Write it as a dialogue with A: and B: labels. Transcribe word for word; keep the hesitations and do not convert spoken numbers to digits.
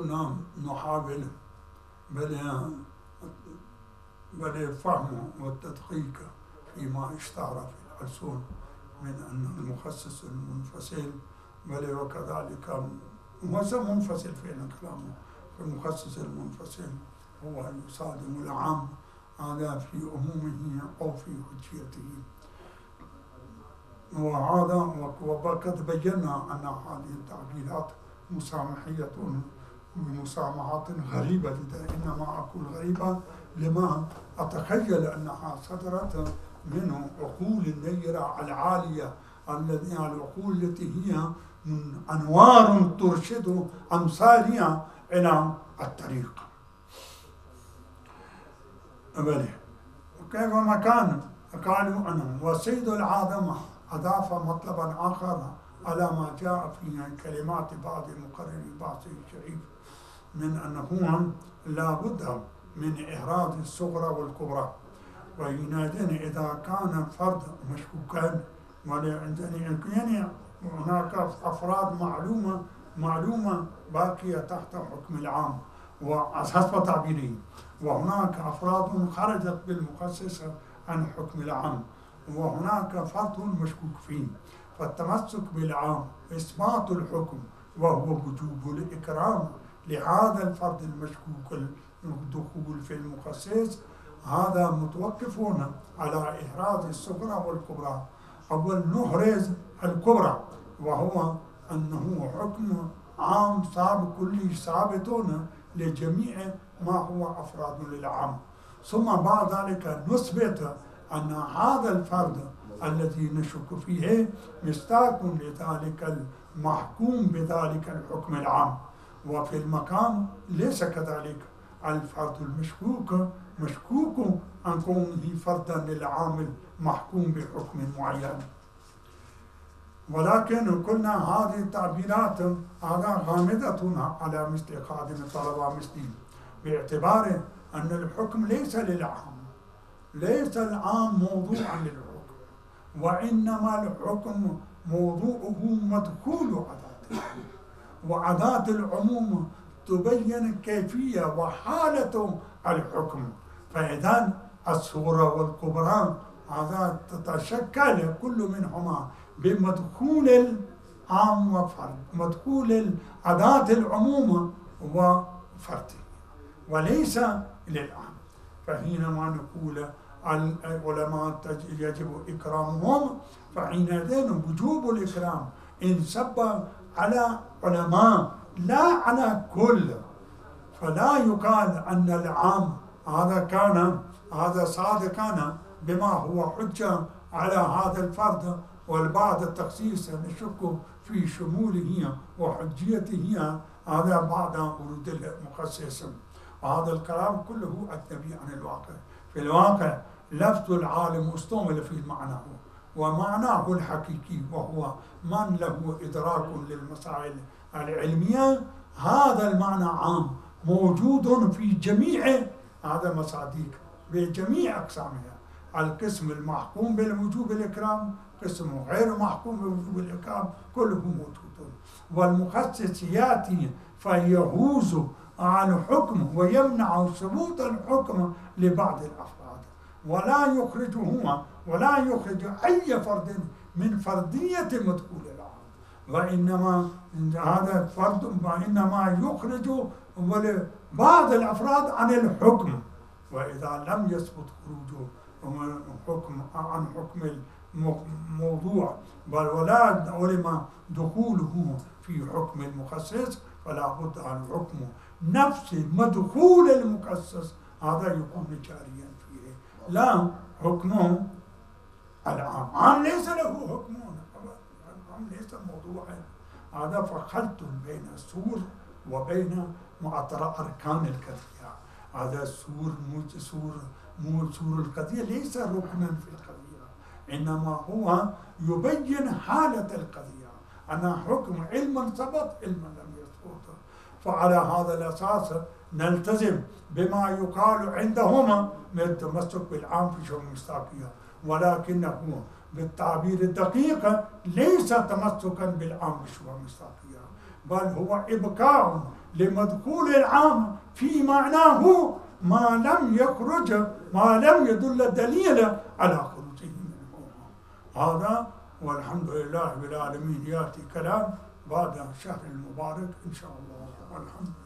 A: كنا نحاول بل بل الفهم والتدقيق فيما اشتهر في الألسن من أن المخصص المنفصل بل وكذلك منفصل فعلا كلامه. المخصص المنفصل هو يصادم العام هذا في عمومه أو في حجيته. وهذا وقد بينا أن هذه التعبيرات مسامحية مسامحات غريبة جدا. إنما أقول غريبة لما أتخيل أنها صدرت من عقول النيرة العالية، العقول التي هي من أنوار ترشد أمثالها إلى الطريق. أبدا وكيفما كان قالوا أنه وسيد العادمة أضاف مطلبا آخر على ما جاء في كلمات بعض مقرري بعض الشريف من أنه لا بد من إحراز الصغرى والكبرى. وينادين إذا كان فرد مشكوكان يعني هناك أفراد معلومة معلومة باقية تحت حكم العام وحسب تعبيره، وهناك أفراد خرجت بالمخصص عن حكم العام، وهناك فرد مشكوك فيه. فالتمسك بالعام إثبات الحكم وهو وجوب الإكرام لهذا الفرد المشكوك الدخول في المخصص، هذا متوقفون على إحراز الصغرى والكبرى. أول نحرز الكبرى وهو أنه حكم عام صعب كلي ثابتون لجميع ما هو أفراد للعام، ثم بعد ذلك نثبت أن هذا الفرد الذي نشك فيه مصداق لذلك المحكوم بذلك الحكم العام. وفي المقام ليس كذلك، الفرد المشكوك مشكوك عن كونه فردا للعام المحكوم بحكم معين. ولكن قلنا هذه التعبيرات هذا غامضة على مثل خادم الطلبة مثلي، باعتبار أن الحكم ليس للعام، ليس العام موضوعا للحكم، وإنما الحكم موضوعه مدخول عادات، وعادات العموم تبين كيفية وحالة الحكم. فإذا الصغرى والكبرى هذا تتشكل كل منهما بمدخول العام وفرد، مدخول عادات العموم وفرد وليس للعام. فحينما نقول العلماء يجب إكرامهم، فحينئذ وجوب الإكرام انصب على علماء لا على كل. فلا يقال أن العام هذا كان هذا صادقا بما هو حجة على هذا الفرد، والبعض التخصيص نشك في شموله وحجيته هذا بعد ورود المخصص. وهذا الكلام كله أجنبي عن الواقع. في الواقع لفظ العالم استعمل في معناه، ومعناه الحقيقي وهو من له إدراك للمسائل العلمية. هذا المعنى عام موجود في جميع هذا المصادق بجميع أقسامها. القسم المحكوم بالوجوب الإكرام، قسم غير محكوم بالوجوب الإكرام، كله موجود. والمخصص يأتي فيهوز عن حكم ويمنع ثبوت الحكم لبعض الأفراد، ولا يخرجه ولا يخرج أي فرد من فردية مدخول العام، وإنما هذا فرد وإنما يخرج بعض الأفراد عن الحكم. وإذا لم يثبت خروجه حكم عن حكم الموضوع بل ولا علم دخوله في حكم المخصص، فلا بد عن حكم نفس مدخول المخصص هذا يكون جاريا فيه، لا حكمه العام. عام ليس له حكم، العام ليس موضوعا. هذا فخلط بين السور وبين أركان القضية. هذا سور سور مو سور القضية ليس ركنا في القضية، إنما هو يبين حالة القضية، أن حكم علما ثبت علما لم يثبت. فعلى هذا الأساس نلتزم بما يقال عندهما من التمسك بالعام في شؤون المصداقية، ولكنه بالتعبير الدقيق ليس تمسكا بالعام في شؤون المصداقية، بل هو إبقاء لمدخول العام في معناه ما لم يخرج، ما لم يدل الدليل على خروجه منه. هذا والحمد لله بالعالمين. يأتي كلام بعد الشهر المبارك إن شاء الله والحمد لله.